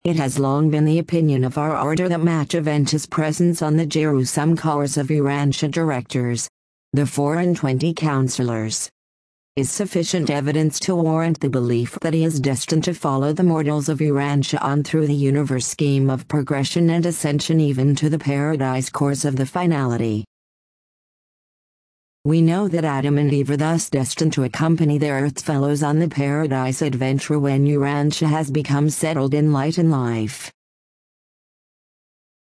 It has long been the opinion of our order that Machiaventus' presence on the Jerusalem cars of Urantia directors, the 24 councillors, is sufficient evidence to warrant the belief that he is destined to follow the mortals of Urantia on through the universe scheme of progression and ascension even to the paradise course of the finality. We know that Adam and Eve are thus destined to accompany their earth fellows on the paradise adventure when Urantia has become settled in light and life.